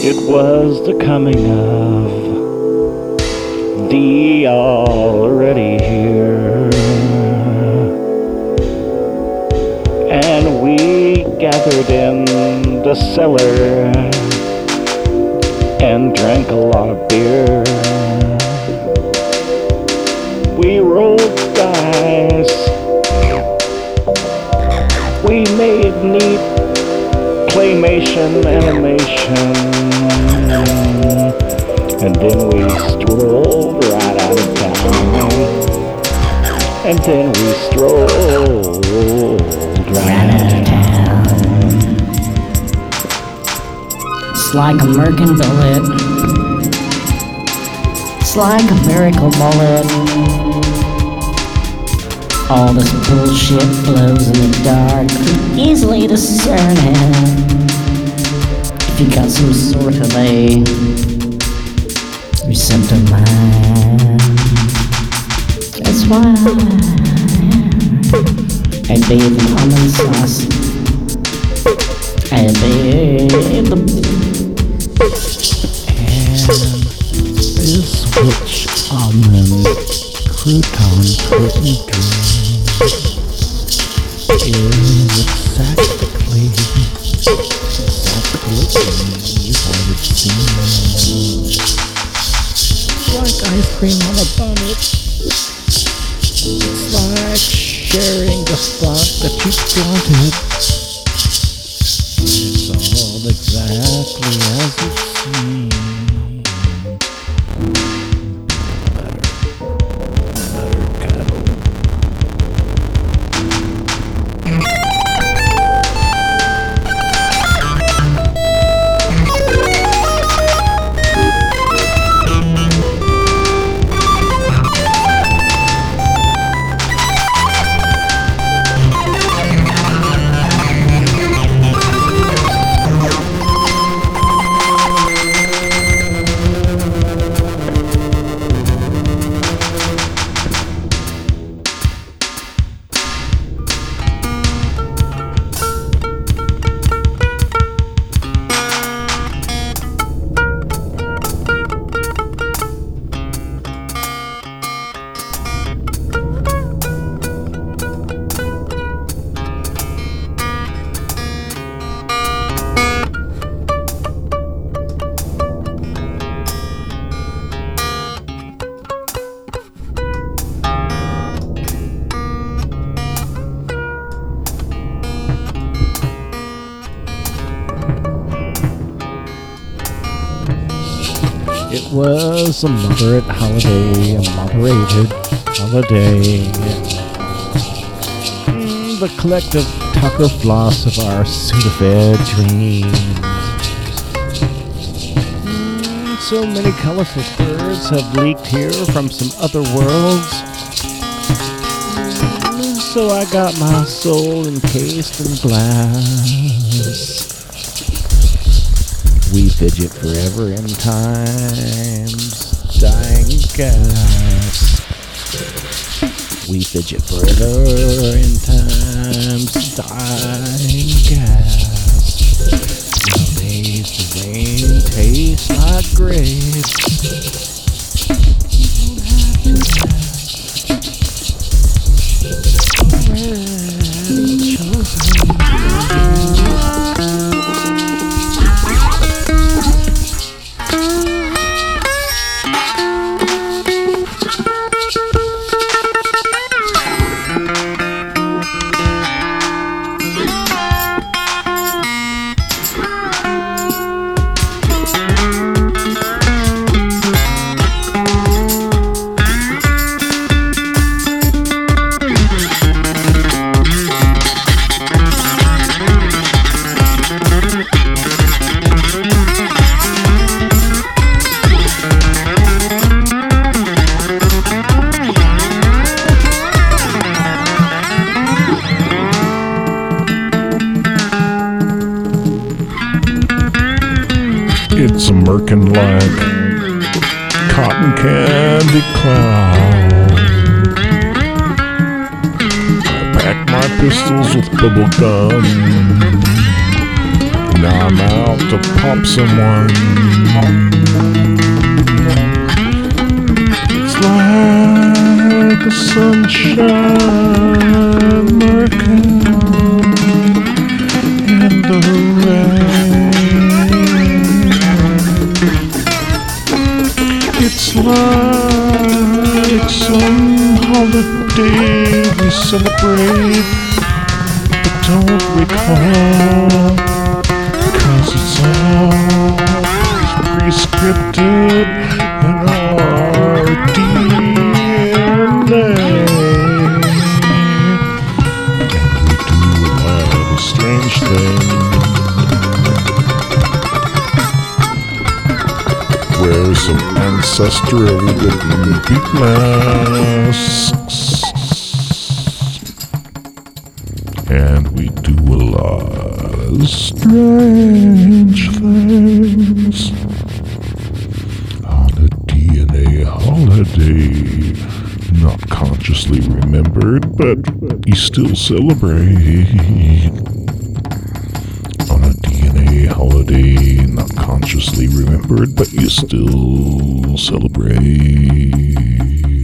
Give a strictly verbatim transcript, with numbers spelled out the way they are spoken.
It was the coming of the already here, and we gathered in the cellar and drank a lot of beer. We rolled dice, we made neat claymation animation, and then we strolled right out of town, and then we strolled right out of town. It's like a merkin bullet, it's like a miracle bullet. All this bullshit blows in the dark, easily discerning. If you got some sort of a receptive mind, that's why I bathe in almond sauce. I bathe the And this witch almond crouton pudding drink is exactly, exactly what it seems. Like ice cream on a bunnet. It's like sharing the thought that you wanted. It's all exactly as it seems. It was a moderate holiday, a moderated holiday. Mm, the collective Tucker floss of our Sudafed dreams. Mm, so many colorful birds have leaked here from some other worlds. Mm, so I got my soul encased in glass. We fidget forever in time's dying gas. We fidget forever in time's dying gas. Nowadays the rain tastes like grapes. You don't have to ask. Already chosen. It's a merkin like cotton candy cloud. I pack my pistols with bubble gum. Now I'm out to pop someone. It's like a sunshine lurking in the rain. It's like some holiday we celebrate but don't recall, 'cause it's all prescripted in our D N A. And we do a lot of strange things. Wear some ancestral beat masks. And we do a lot of strange things. On a D N A holiday, not consciously remembered, but you still celebrate. On a D N A holiday, not consciously remembered, but you still celebrate.